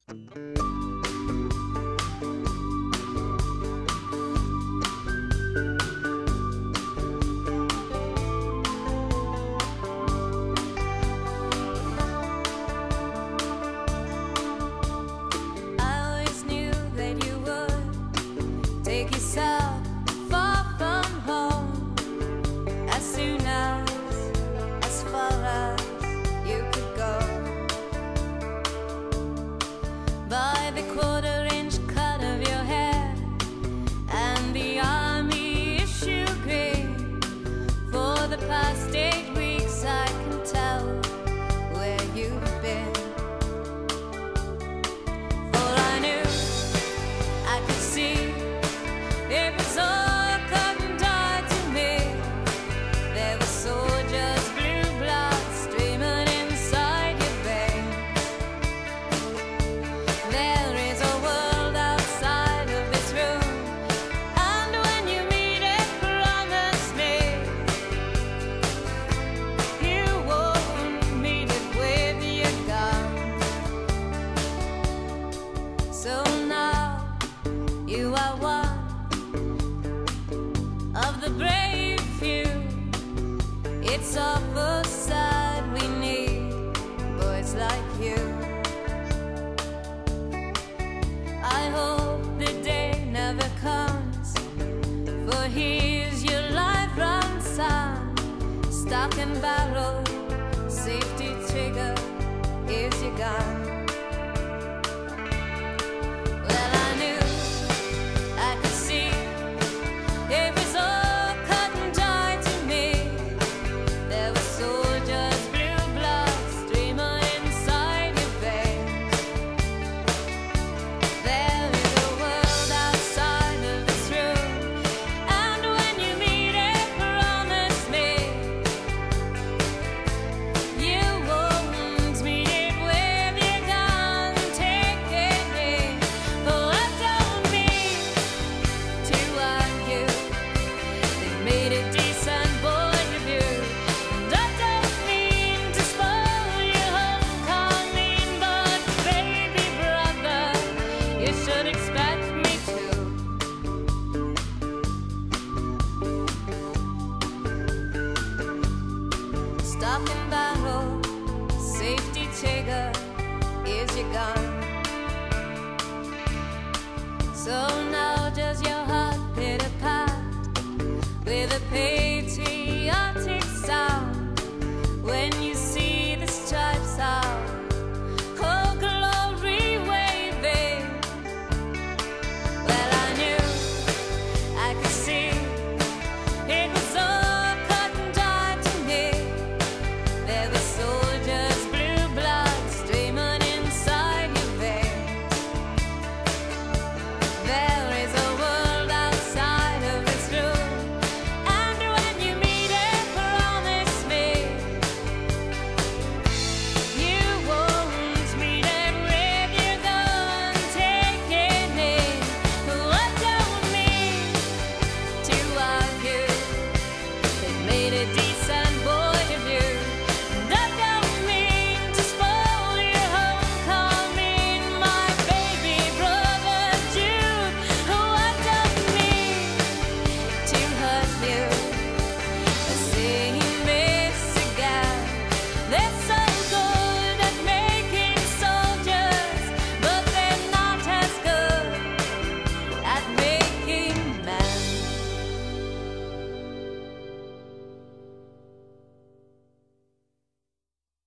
Take yourself far from home as soon as far as you could go. By the quarter-inch cut of your hair and the army issue green, for the past 8 weeks I can tell where you've been. For I knew, I could see, it was all cut and dried to me. There were soldiers' blue blood streaming inside your veins. There is a world outside of this room, and when you meet it, promise me you won't meet it with your gun. So now you are one of the brave few. It's awful sad we need boys like you. I hope the day never comes, for here's your life run sound. Stock and barrel, safety trigger is your gun. Well, I knew, I could see, it was all cut and dried to me. There were soldiers' blue blood streaming inside your veins. There is a world outside of this room, and when you meet it, promise me you won't meet it with your gun. Take it, oh, I don't mean to argue. They made a decent boy of you, and I don't mean to spoil your homecoming, but baby brother, you should expect me to. Stock and barrel, safety trigger is your gun. So